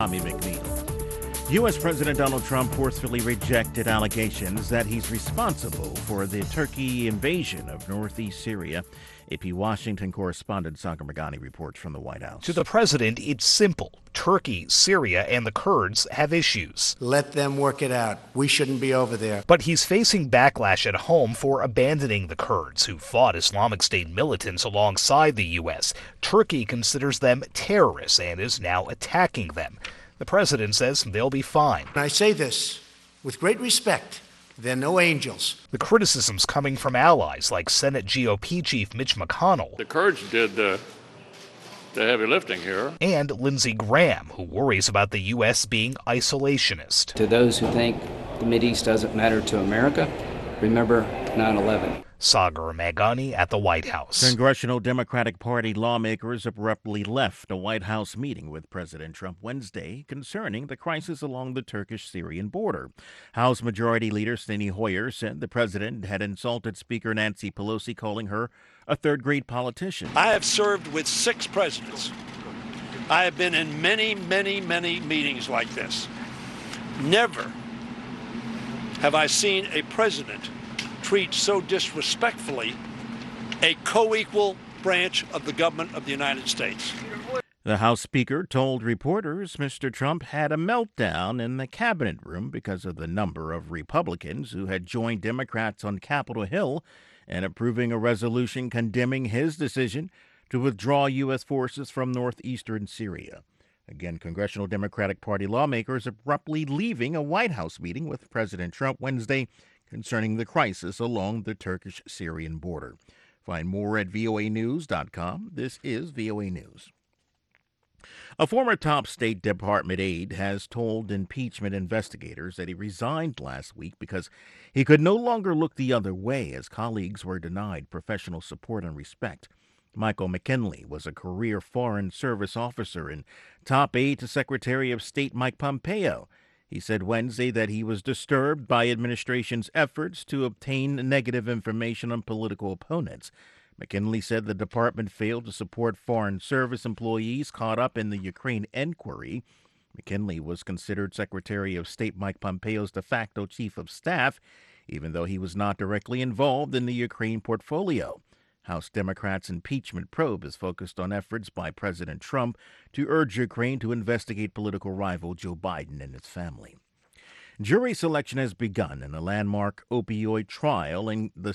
Tommy McNeil. U.S. President Donald Trump forcefully rejected allegations that he's responsible for the Turkey invasion of northeast Syria. AP Washington correspondent Sagar Meghani reports from the White House. To the president, it's simple. Turkey, Syria, and the Kurds have issues. Let them work it out. We shouldn't be over there. But he's facing backlash at home for abandoning the Kurds, who fought Islamic State militants alongside the U.S. Turkey considers them terrorists and is now attacking them. The president says they'll be fine. And I say this with great respect. They're no angels. The criticism's coming from allies like Senate GOP Chief Mitch McConnell. The Kurds did the heavy lifting here. And Lindsey Graham, who worries about the U.S. being isolationist. To those who think the Mideast doesn't matter to America, remember 9/11. Sagar Meghani at the White House. Congressional Democratic Party lawmakers abruptly left a White House meeting with President Trump Wednesday concerning the crisis along the Turkish-Syrian border. House Majority Leader Steny Hoyer said the president had insulted Speaker Nancy Pelosi, calling her a third-grade politician. I have served with 6 presidents. I have been in many, many, many meetings like this. Never have I seen a president treat so disrespectfully a co-equal branch of the government of the United States. The House Speaker told reporters Mr. Trump had a meltdown in the cabinet room because of the number of Republicans who had joined Democrats on Capitol Hill in approving a resolution condemning his decision to withdraw U.S. forces from northeastern Syria. Again, Congressional Democratic Party lawmakers abruptly leaving a White House meeting with President Trump Wednesday concerning the crisis along the Turkish-Syrian border. Find more at voanews.com. This is VOA News. A former top State Department aide has told impeachment investigators that he resigned last week because he could no longer look the other way as colleagues were denied professional support and respect. Michael McKinley was a career Foreign Service officer and top aide to Secretary of State Mike Pompeo. He said Wednesday that he was disturbed by administration's efforts to obtain negative information on political opponents. McKinley said the department failed to support Foreign Service employees caught up in the Ukraine inquiry. McKinley was considered Secretary of State Mike Pompeo's de facto chief of staff, even though he was not directly involved in the Ukraine portfolio. House Democrats' impeachment probe is focused on efforts by President Trump to urge Ukraine to investigate political rival Joe Biden and his family. Jury selection has begun in a landmark opioid trial in the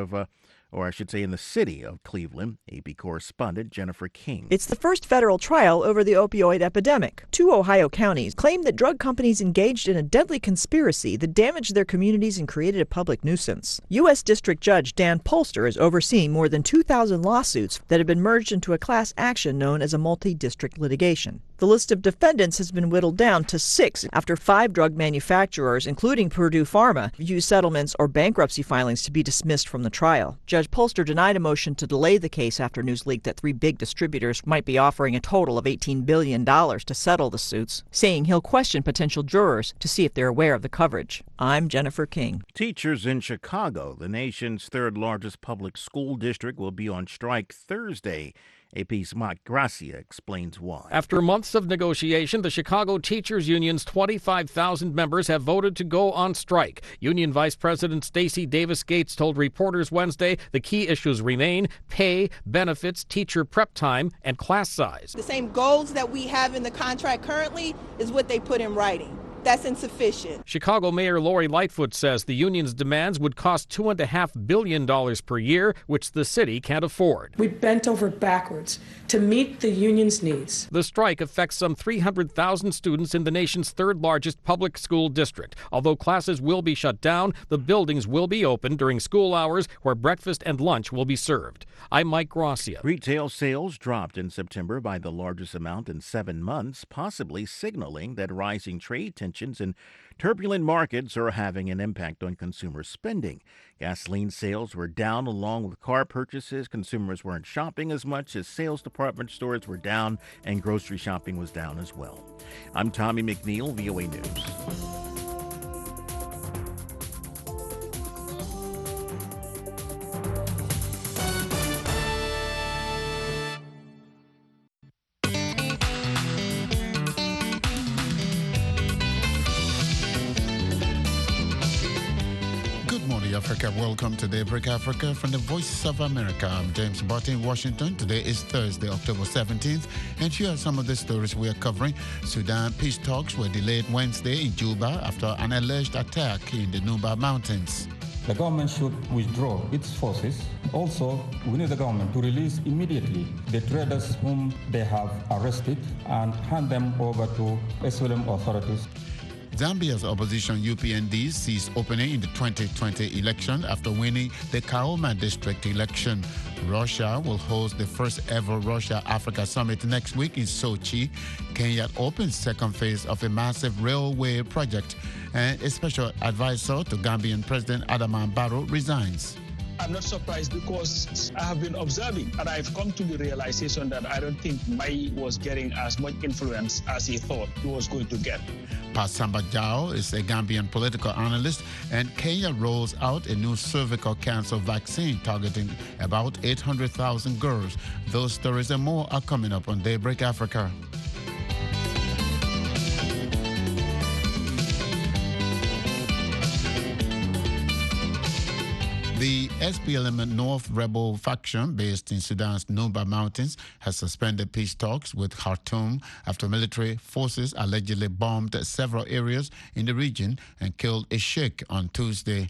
in the city of Cleveland. AP correspondent Jennifer King. It's the first federal trial over the opioid epidemic. 2 Ohio counties claim that drug companies engaged in a deadly conspiracy that damaged their communities and created a public nuisance. U.S. District Judge Dan Polster is overseeing more than 2,000 lawsuits that have been merged into a class action known as a multi-district litigation. The list of defendants has been whittled down to 6 after 5 drug manufacturers, including Purdue Pharma, used settlements or bankruptcy filings to be dismissed from the trial. Judge Polster denied a motion to delay the case after news leaked that 3 big distributors might be offering a total of $18 billion to settle the suits, saying he'll question potential jurors to see if they're aware of the coverage. I'm Jennifer King. Teachers in Chicago, the nation's 3rd largest public school district, will be on strike Thursday. AP's Mike Gracia explains why. After months of negotiation, the Chicago Teachers Union's 25,000 members have voted to go on strike. Union Vice President Stacey Davis Gates told reporters Wednesday the key issues remain pay, benefits, teacher prep time, and class size. The same goals that we have in the contract currently is what they put in writing. That's insufficient. Chicago Mayor Lori Lightfoot says the union's demands would cost $2.5 billion per year, which the city can't afford. We bent over backwards to meet the union's needs. The strike affects some 300,000 students in the nation's 3rd largest public school district. Although classes will be shut down, the buildings will be open during school hours where breakfast and lunch will be served. I'm Mike Gracia. Retail sales dropped in September by the largest amount in 7 months, possibly signaling that rising trade tensions and turbulent markets are having an impact on consumer spending. Gasoline sales were down along with car purchases. Consumers weren't shopping as much as sales department stores were down, and grocery shopping was down as well. I'm Tommy McNeil, VOA News. Africa. Welcome to Daybreak Africa from the Voice of America. I'm James Barton in Washington. Today is Thursday, October 17th, and here are some of the stories we are covering. Sudan peace talks were delayed Wednesday in Juba after an alleged attack in the Nuba Mountains. The government should withdraw its forces. Also, we need the government to release immediately the traders whom they have arrested and hand them over to SLM authorities. Zambia's opposition UPND sees opening in the 2020 election after winning the Kaoma district election. Russia will host the first ever Russia-Africa summit next week in Sochi. Kenya opens second phase of a massive railway project, and a special advisor to Gambian President Adama Barrow resigns. I'm not surprised because I have been observing and I've come to the realization that I don't think Mai was getting as much influence as he thought he was going to get. Pasamba Jao is a Gambian political analyst, and Kenya rolls out a new cervical cancer vaccine targeting about 800,000 girls. Those stories and more are coming up on Daybreak Africa. The SPLM-North rebel faction based in Sudan's Nuba Mountains has suspended peace talks with Khartoum after military forces allegedly bombed several areas in the region and killed a sheikh on Tuesday.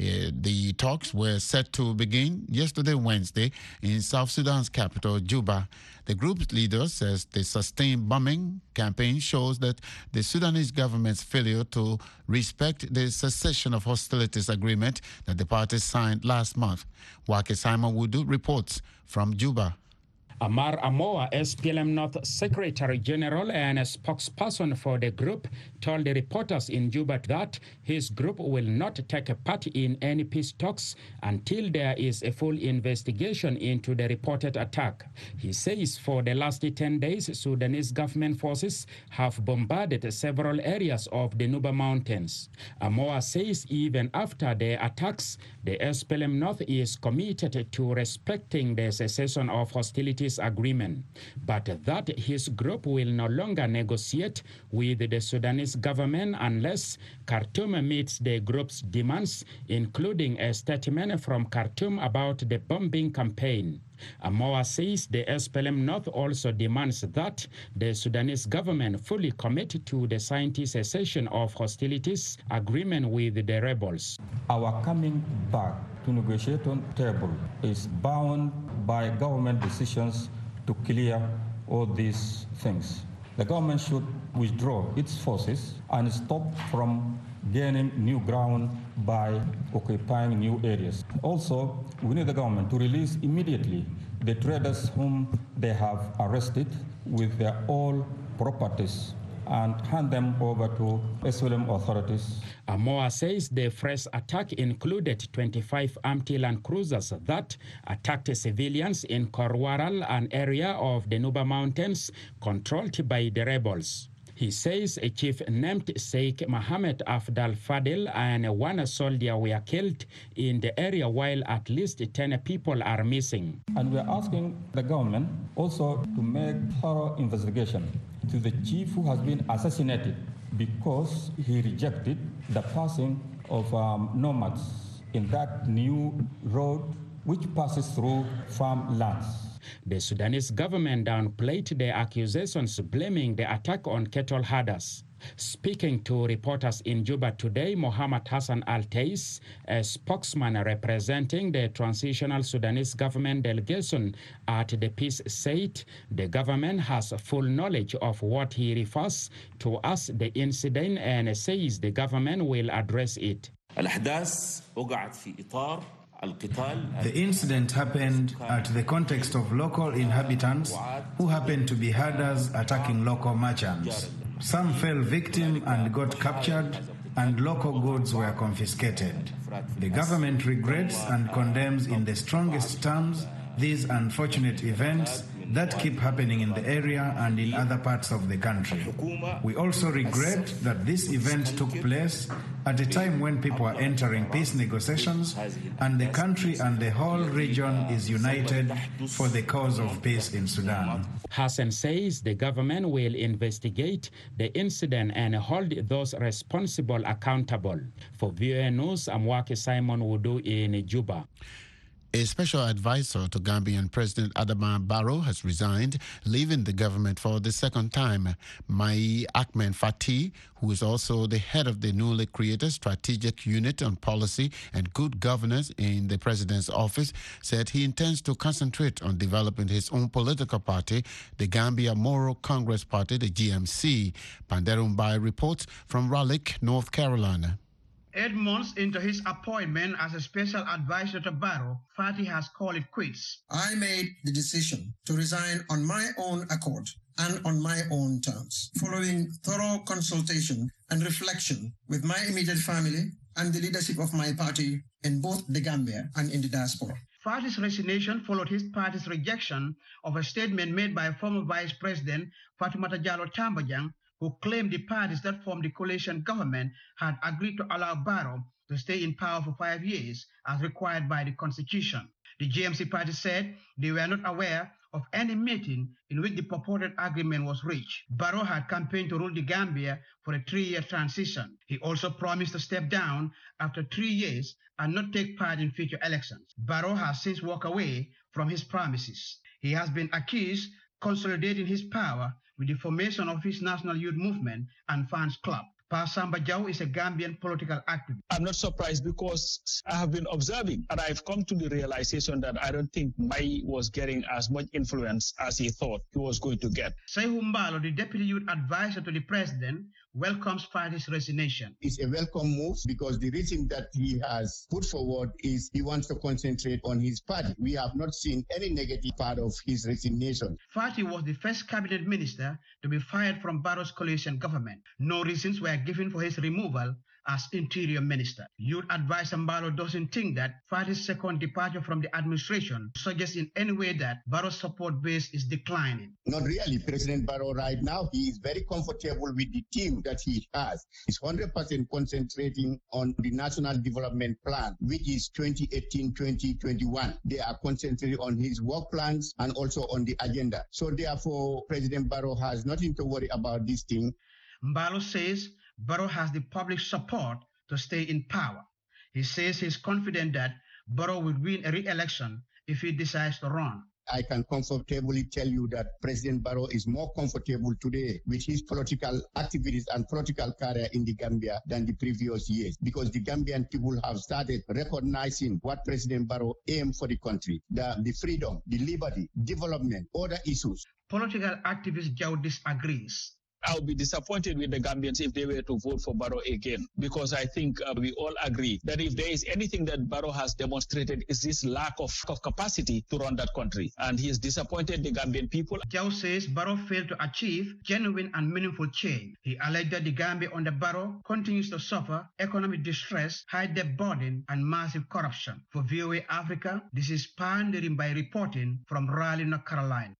The talks were set to begin yesterday, Wednesday, in South Sudan's capital, Juba. The group's leader says the sustained bombing campaign shows that the Sudanese government's failure to respect the cessation of hostilities agreement that the parties signed last month. Wake Simon Wudu reports from Juba. Amar Amoa, SPLM North Secretary General and a spokesperson for the group, told the reporters in Juba that his group will not take a part in any peace talks until there is a full investigation into the reported attack. He says for the last 10 days, Sudanese government forces have bombarded several areas of the Nuba Mountains. Amoa says even after the attacks, the SPLM North is committed to respecting the cessation of hostilities agreement, but that his group will no longer negotiate with the Sudanese government unless Khartoum meets the group's demands, including a statement from Khartoum about the bombing campaign. Amoa says the SPLM North also demands that the Sudanese government fully commit to the signed cessation of hostilities agreement with the rebels. Our coming back to negotiating table is bound by government decisions to clear all these things. The government should withdraw its forces and stop from gaining new ground by occupying new areas. Also, we need the government to release immediately the traders whom they have arrested with their all properties and hand them over to SLM authorities. Amoa says the fresh attack included 25 empty land cruisers that attacked civilians in Korwaral, an area of the Nuba Mountains controlled by the rebels. He says a chief named Sheikh Mohammed Afdal Fadil and one soldier were killed in the area, while at least 10 people are missing. And we are asking the government also to make thorough investigation to the chief who has been assassinated because he rejected the passing of nomads in that new road which passes through farmlands. The Sudanese government downplayed the accusations, blaming the attack on cattle herders. Speaking to reporters in Juba today, Mohammed Hassan Al-Tais, a spokesman representing the transitional Sudanese government delegation at the peace, said the government has full knowledge of what he refers to as the incident and says the government will address it. The incident happened at the context of local inhabitants who happened to be herders attacking local merchants. Some fell victim and got captured, and local goods were confiscated. The government regrets and condemns in the strongest terms these unfortunate events that keep happening in the area and in other parts of the country. We also regret that this event took place at a time when people are entering peace negotiations and the country and the whole region is united for the cause of peace in Sudan. Hassan says the government will investigate the incident and hold those responsible accountable. For VOA News, I'm Waki Simon Wudu in Juba. A special advisor to Gambian President Adama Barrow has resigned, leaving the government for the second time. Mai Ahmed Fatih, who is also the head of the newly created Strategic Unit on Policy and Good Governance in the President's office, said he intends to concentrate on developing his own political party, the Gambia Moral Congress Party, the GMC. Panderum Bai reports from Raleigh, North Carolina. 8 months into his appointment as a special advisor to Barrow, Fatih has called it quits. I made the decision to resign on my own accord and on my own terms, following thorough consultation and reflection with my immediate family and the leadership of my party in both the Gambia and in the diaspora. Fatih's resignation followed his party's rejection of a statement made by former Vice President Fatoumata Jallow Tambajang, who claimed the parties that formed the coalition government had agreed to allow Barrow to stay in power for 5 years as required by the Constitution. The GMC party said they were not aware of any meeting in which the purported agreement was reached. Barrow had campaigned to rule the Gambia for a 3-year transition. He also promised to step down after 3 years and not take part in future elections. Barrow has since walked away from his promises. He has been accused of consolidating his power with the formation of his National Youth Movement and Fans Club. Pa Samba Jaw is a Gambian political activist. I'm not surprised because I have been observing and I've come to the realization that I don't think Mai was getting as much influence as he thought he was going to get. Sehu Mbalo, the deputy youth advisor to the president, welcomes Fatih's resignation. It's a welcome move because the reason that he has put forward is he wants to concentrate on his party. We have not seen any negative part of his resignation. Fatih was the first cabinet minister to be fired from Barrow's coalition government. No reasons were given for his removal as interior minister. Youth advisor Mbalo doesn't think that Fatih's second departure from the administration suggests in any way that Barrow's support base is declining. Not really. President Barrow right now, he is very comfortable with the team that he has. He's 100% concentrating on the National Development Plan, which is 2018-2021. They are concentrating on his work plans and also on the agenda. So therefore, President Barrow has nothing to worry about this thing. Mbalo says Barrow has the public support to stay in power. He says he's confident that Barrow will win a re-election if he decides to run. I can comfortably tell you that President Barrow is more comfortable today with his political activities and political career in the Gambia than the previous years, because the Gambian people have started recognizing what President Barrow aimed for the country, the freedom, the liberty, development, other issues. Political activist Joe disagrees. I'll be disappointed with the Gambians if they were to vote for Barrow again, because I think we all agree that if there is anything that Barrow has demonstrated is this lack of capacity to run that country, and he has disappointed the Gambian people. Joe says Barrow failed to achieve genuine and meaningful change. He alleged that the Gambia under Barrow continues to suffer economic distress, high debt burden, and massive corruption. For VOA Africa, this is Panderim by reporting from Raleigh, North Carolina.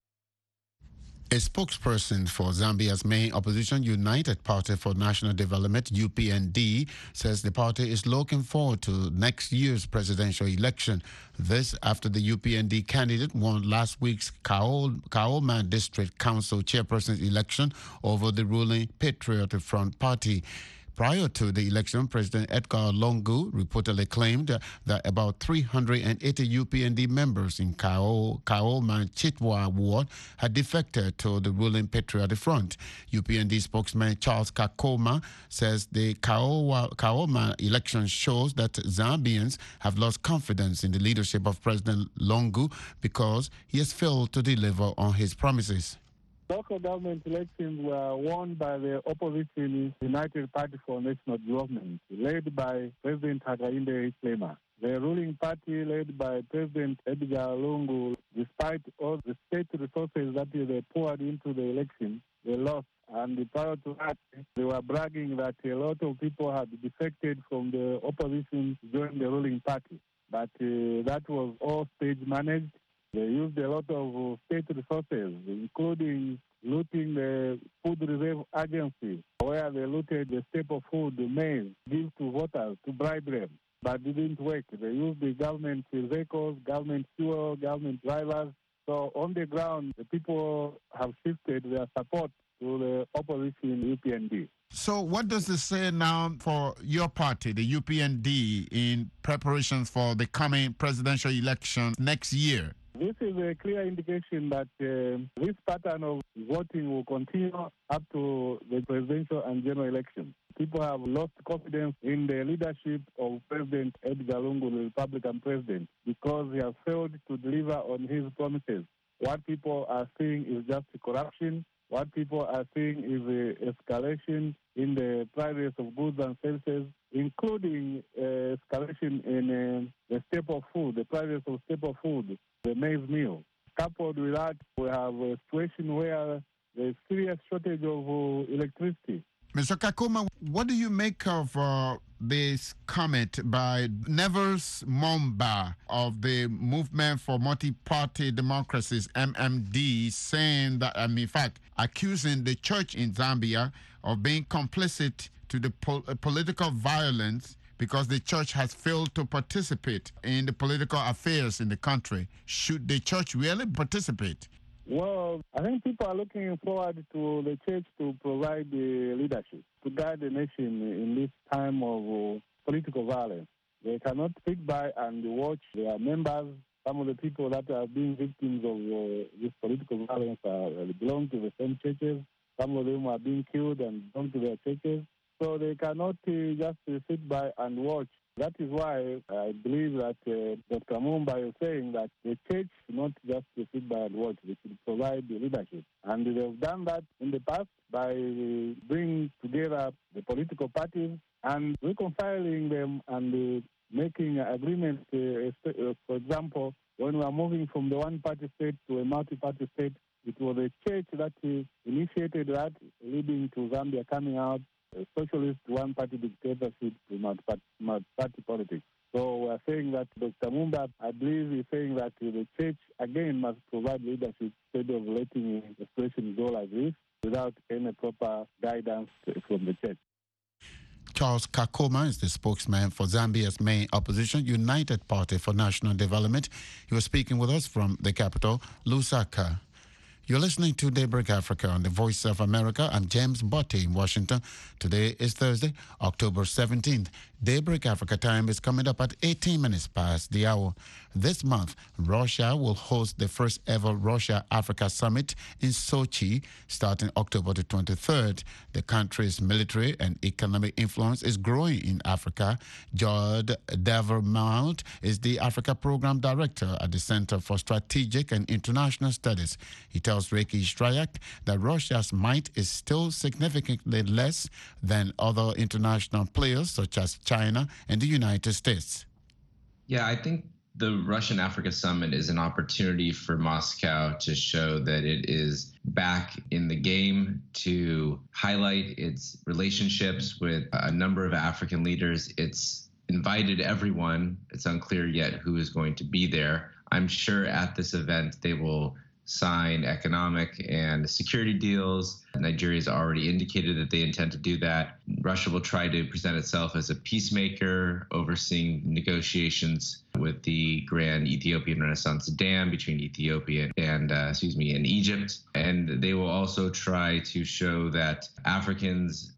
A spokesperson for Zambia's main opposition, United Party for National Development, UPND, says the party is looking forward to next year's presidential election. This after the UPND candidate won last week's Kaoma District Council chairperson's election over the ruling Patriotic Front Party. Prior to the election, President Edgar Lungu reportedly claimed that about 380 UPND members in Kaoma Chitwa ward had defected to the ruling Patriotic Front. UPND spokesman Charles Kakoma says the Kaoma election shows that Zambians have lost confidence in the leadership of President Lungu because he has failed to deliver on his promises. Local government elections were won by the opposition United Party for National Development, led by President Hakainde Hichilema. The ruling party, led by President Edgar Lungu, despite all the state resources that they poured into the election, they lost. And prior to that, they were bragging that a lot of people had defected from the opposition to join the ruling party. But that was all stage managed. They used a lot of state resources, including looting the Food Reserve Agency, where they looted the staple food, the maize, give to voters to bribe them. But it didn't work. They used the government vehicles, government fuel, government drivers. So on the ground, the people have shifted their support to the opposition UPND. So what does it say now for your party, the UPND, in preparations for the coming presidential election next year? This is a clear indication that this pattern of voting will continue up to the presidential and general election. People have lost confidence in the leadership of President Edgar Lungu, the Republican president, because he has failed to deliver on his promises. What people are seeing is just corruption. What people are seeing is an escalation in the prices of goods and services, including escalation in the staple food, the prices of staple food, the maize meal. Coupled with that, we have a situation where there's serious shortage of electricity. Mr. Kakuma, what do you make of this comment by Nevers Momba of the Movement for Multi-Party Democracies, MMD, saying that, in fact, accusing the church in Zambia of being complicit to the political violence because the church has failed to participate in the political affairs in the country? Should the church really participate? Well, I think people are looking forward to the church to provide the leadership, to guide the nation in this time of political violence. They cannot sit by and watch their members. Some of the people that are being victims of this political violence belong to the same churches. Some of them are being killed and belong to their churches. So they cannot just sit by and watch. That is why I believe that Dr. Mumba is saying that the church should not just sit by and watch. They should provide the leadership. And they've done that in the past by bringing together the political parties and reconciling them and making agreements. For example, when we are moving from the one-party state to a multi-party state, it was the church that initiated that, leading to Zambia coming out a socialist one-party dictatorship to multi-party politics. So we are saying that Dr. Mumba, I believe, is saying that the church, again, must provide leadership instead of letting the situation go like this without any proper guidance from the church. Charles Kakuma is the spokesman for Zambia's main opposition, United Party for National Development. He was speaking with us from the capital, Lusaka. You're listening to Daybreak Africa on the Voice of America. I'm James Botte in Washington. Today is Thursday, October 17th. Daybreak Africa time is coming up at 18 minutes past the hour. This month, Russia will host the first ever Russia-Africa Summit in Sochi starting October the 23rd. The country's military and economic influence is growing in Africa. Jod Davermount is the Africa Program Director at the Center for Strategic and International Studies. He tells Reiki Strayak that Russia's might is still significantly less than other international players such as China and the United States. Yeah, I think the Russian Africa Summit is an opportunity for Moscow to show that it is back in the game, to highlight its relationships with a number of African leaders. It's invited everyone. It's unclear yet who is going to be there. I'm sure at this event they will sign economic and security deals. Nigeria's already indicated that they intend to do that. Russia will try to present itself as a peacemaker, overseeing negotiations with the Grand Ethiopian Renaissance Dam between Ethiopia and Egypt. And they will also try to show that Africans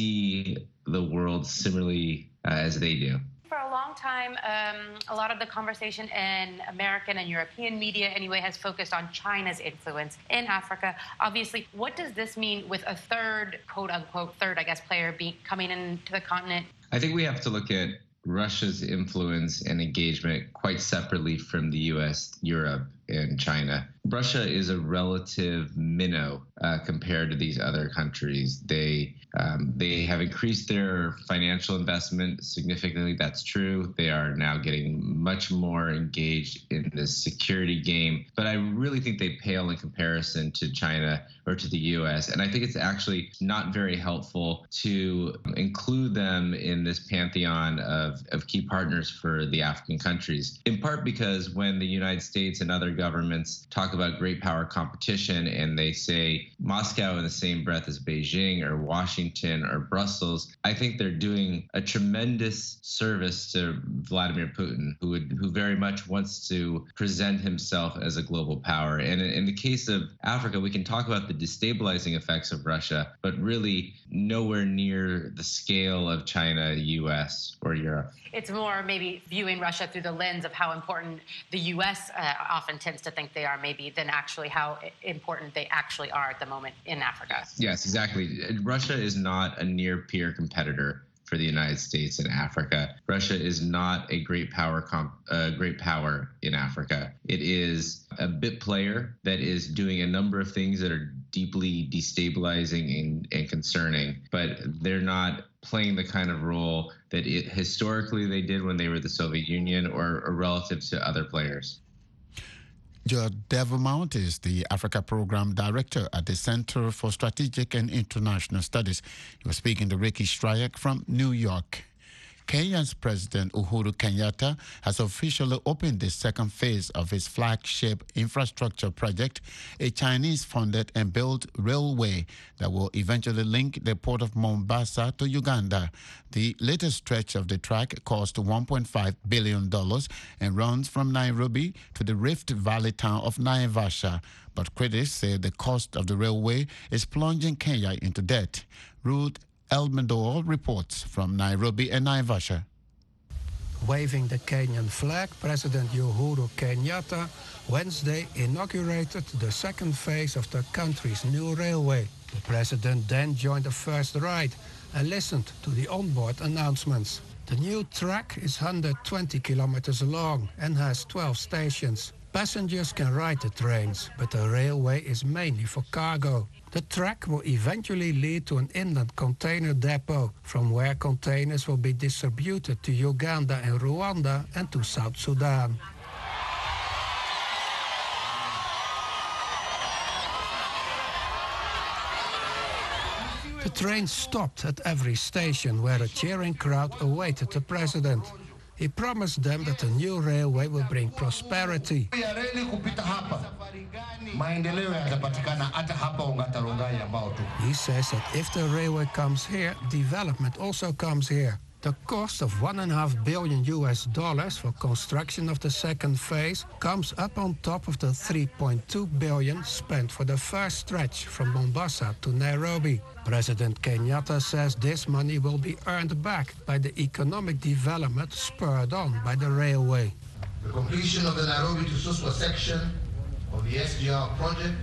see the world similarly as they do. For a long time, a lot of the conversation in American and European media anyway has focused on China's influence in Africa. Obviously, what does this mean with a third, quote unquote, player coming into the continent? I think we have to look at Russia's influence and engagement quite separately from the U.S., Europe, and China. Russia is a relative minnow compared to these other countries. They They have increased their financial investment significantly. That's true. They are now getting much more engaged in this security game. But I really think they pale in comparison to China or to the U.S. And I think it's actually not very helpful to include them in this pantheon of key partners for the African countries, in part because when the United States and other governments talk about great power competition and they say Moscow in the same breath as Beijing or Washington or Brussels, I think they're doing a tremendous service to Vladimir Putin, who very much wants to present himself as a global power. And in the case of Africa, we can talk about the destabilizing effects of Russia, but really nowhere near the scale of China, US, or Europe. It's more maybe viewing Russia through the lens of how important the U.S. Often tends to think they are, maybe, than actually how important they actually are at the moment in Africa. Yes, exactly. Russia is not a near-peer competitor for the United States in Africa. Russia is not a great power in Africa. It is a bit player that is doing a number of things that are deeply destabilizing and concerning, but they're not playing the kind of role that historically they did when they were the Soviet Union or relative to other players. George Devermount is the Africa Program Director at the Center for Strategic and International Studies. He was speaking to Ricky Stryak from New York. Kenya's President Uhuru Kenyatta has officially opened the second phase of his flagship infrastructure project, a Chinese-funded and built railway that will eventually link the port of Mombasa to Uganda. The latest stretch of the track cost $1.5 billion and runs from Nairobi to the Rift Valley town of Naivasha. But critics say the cost of the railway is plunging Kenya into debt. Ruth Elmendor reports from Nairobi and Naivasha. Waving the Kenyan flag, President Uhuru Kenyatta Wednesday inaugurated the second phase of the country's new railway. The president then joined the first ride and listened to the onboard announcements. The new track is 120 kilometers long and has 12 stations. Passengers can ride the trains, but the railway is mainly for cargo. The track will eventually lead to an inland container depot, from where containers will be distributed to Uganda and Rwanda and to South Sudan. The train stopped at every station where a cheering crowd awaited the president. He promised them that the new railway will bring prosperity. He says that if the railway comes here, development also comes here. The cost of $1.5 billion for construction of the second phase comes up on top of the $3.2 billion spent for the first stretch from Mombasa to Nairobi. President Kenyatta says this money will be earned back by the economic development spurred on by the railway. The completion of the Nairobi to Suswa section of the SGR project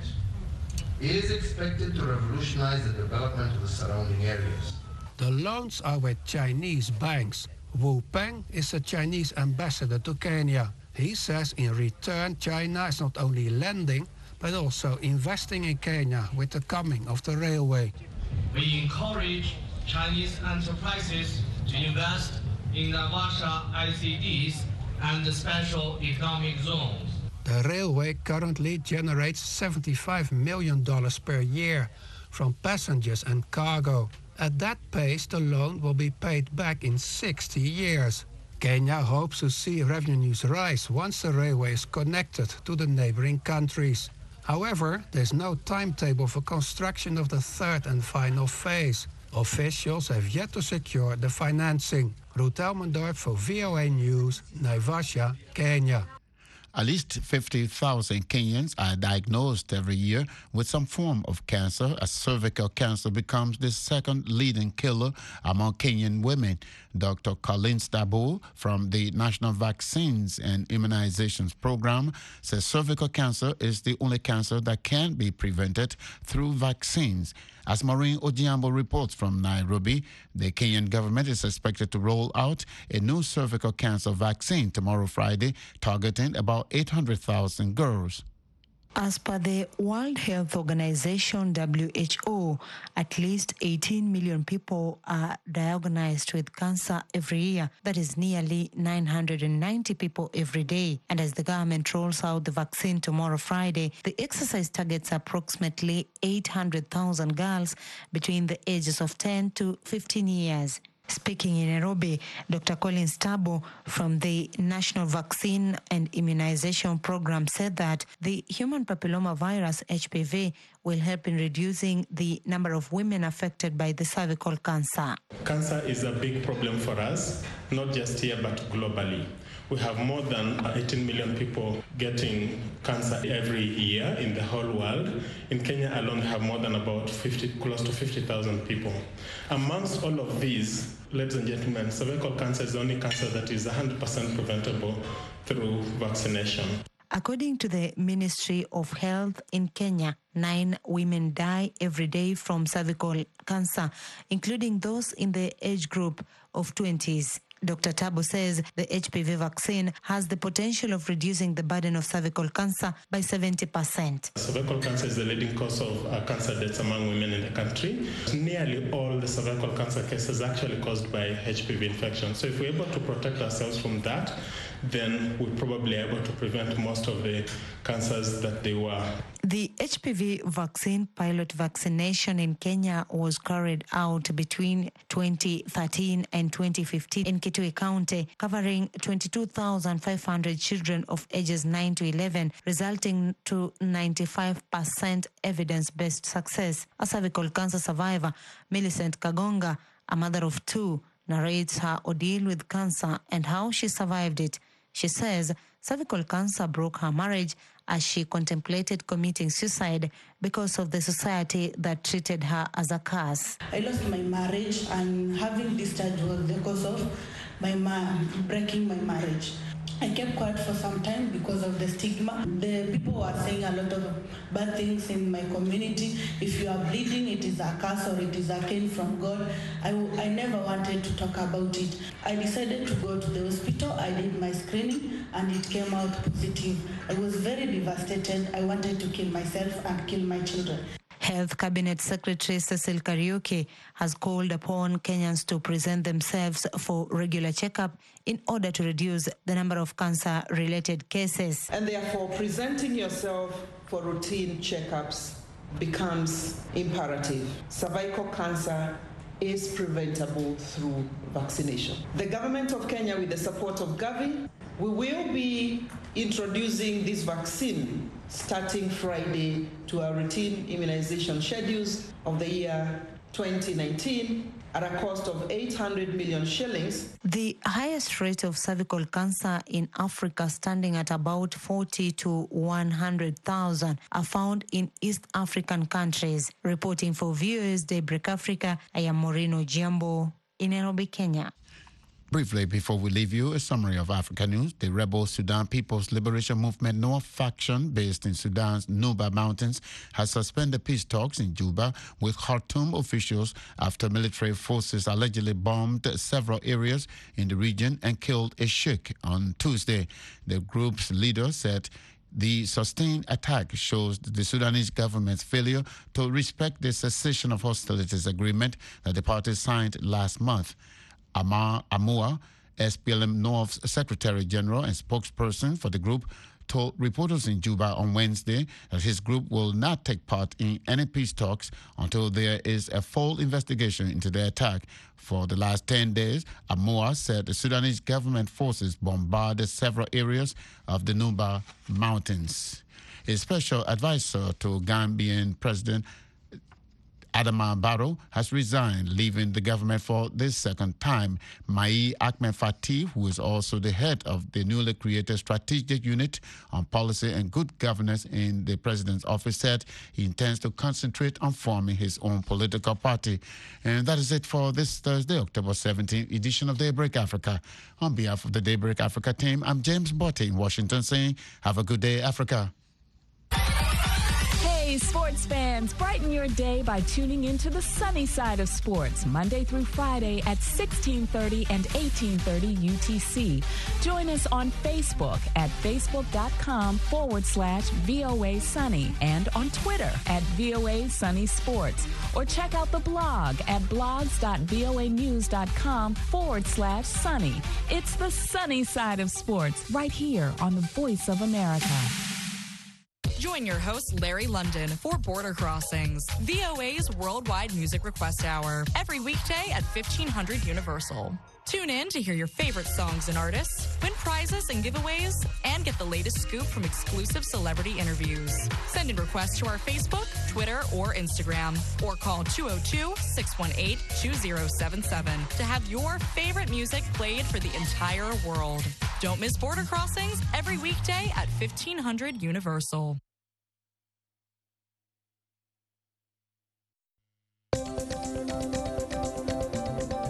is expected to revolutionize the development of the surrounding areas. The loans are with Chinese banks. Wu Peng is a Chinese ambassador to Kenya. He says in return, China is not only lending, but also investing in Kenya with the coming of the railway. We encourage Chinese enterprises to invest in Naivasha ICDs and the special economic zones. The railway currently generates $75 million per year from passengers and cargo. At that pace, the loan will be paid back in 60 years. Kenya hopes to see revenues rise once the railway is connected to the neighboring countries. However, there's no timetable for construction of the third and final phase. Officials have yet to secure the financing. Ruth Elmendorp for VOA News, Naivasha, Kenya. At least 50,000 Kenyans are diagnosed every year with some form of cancer, as cervical cancer becomes the second leading killer among Kenyan women. Dr. Collins Dabo from the National Vaccines and Immunizations Program says cervical cancer is the only cancer that can be prevented through vaccines. As Maureen Ojiambo reports from Nairobi, the Kenyan government is expected to roll out a new cervical cancer vaccine tomorrow, Friday, targeting about 800,000 girls. As per the World Health Organization, WHO, at least 18 million people are diagnosed with cancer every year. That is nearly 990 people every day. And as the government rolls out the vaccine tomorrow, Friday, the exercise targets approximately 800,000 girls between the ages of 10 to 15 years. Speaking in Nairobi, Dr. Collins Tabo from the National Vaccine and Immunization Program said that the human papillomavirus HPV will help in reducing the number of women affected by the cervical cancer. Cancer is a big problem for us, not just here but globally. We have more than 18 million people getting cancer every year in the whole world. In Kenya alone, we have more than about close to 50,000 people. Amongst all of these, ladies and gentlemen, cervical cancer is the only cancer that is 100% preventable through vaccination. According to the Ministry of Health in Kenya, 9 women die every day from cervical cancer, including those in the age group of 20s. Dr. Tabo says the HPV vaccine has the potential of reducing the burden of cervical cancer by 70%. Cervical cancer is the leading cause of cancer deaths among women in the country. Nearly all the cervical cancer cases are actually caused by HPV infection. So if we're able to protect ourselves from that, then we're probably able to prevent most of the cancers that they were. The HPV vaccine pilot vaccination in Kenya was carried out between 2013 and 2015 in Kitui County, covering 22,500 children of ages 9 to 11, resulting to 95% evidence-based success. A cervical cancer survivor, Millicent Kagonga, a mother of 2, narrates her ordeal with cancer and how she survived it. She says cervical cancer broke her marriage as she contemplated committing suicide because of the society that treated her as a curse. I lost my marriage, and having discharge was the cause of my breaking my marriage. I kept quiet for some time because of the stigma. The people were saying a lot of bad things in my community. If you are bleeding, it is a curse or it is a cane from God. I never wanted to talk about it. I decided to go to the hospital. I did my screening and it came out positive. I was very devastated. I wanted to kill myself and kill my children. Health Cabinet Secretary Cecil Kariuki has called upon Kenyans to present themselves for regular checkup in order to reduce the number of cancer-related cases. And therefore, presenting yourself for routine checkups becomes imperative. Cervical cancer is preventable through vaccination. The government of Kenya, with the support of Gavi, we will be introducing this vaccine starting Friday to our routine immunization schedules of the year 2019 at a cost of 800 million shillings. The highest rate of cervical cancer in Africa, standing at about 40 to 100,000, are found in East African countries. Reporting for VOA's Daybreak Africa, I am Moreno Giambo in Nairobi, Kenya. Briefly, before we leave you, a summary of Africa news. The rebel Sudan People's Liberation Movement North faction, based in Sudan's Nuba Mountains, has suspended peace talks in Juba with Khartoum officials after military forces allegedly bombed several areas in the region and killed a sheikh on Tuesday. The group's leader said the sustained attack shows the Sudanese government's failure to respect the cessation of hostilities agreement that the parties signed last month. Amua, SPLM North's Secretary General and spokesperson for the group, told reporters in Juba on Wednesday that his group will not take part in any peace talks until there is a full investigation into the attack. For the last 10 days, Amua said the Sudanese government forces bombarded several areas of the Nuba Mountains. A special advisor to Gambian President Adama Barrow has resigned, leaving the government for the second time. Mai Ahmed Fatih, who is also the head of the newly created Strategic Unit on Policy and Good Governance in the President's office, said he intends to concentrate on forming his own political party. And that is it for this Thursday, October 17th edition of Daybreak Africa. On behalf of the Daybreak Africa team, I'm James Botte in Washington saying, have a good day, Africa. Hey, sports fans, brighten your day by tuning into the sunny side of sports, Monday through Friday at 1630 and 1830 UTC. Join us on Facebook at facebook.com/VOA Sunny and on Twitter at VOA Sunny Sports. Or check out the blog at blogs.voanews.com/sunny. It's the sunny side of sports right here on the Voice of America. Join your host, Larry London, for Border Crossings, VOA's worldwide music request hour, every weekday at 1500 Universal. Tune in to hear your favorite songs and artists, win prizes and giveaways, and get the latest scoop from exclusive celebrity interviews. Send in requests to our Facebook, Twitter, or Instagram, or call 202-618-2077 to have your favorite music played for the entire world. Don't miss Border Crossings every weekday at 1500 Universal.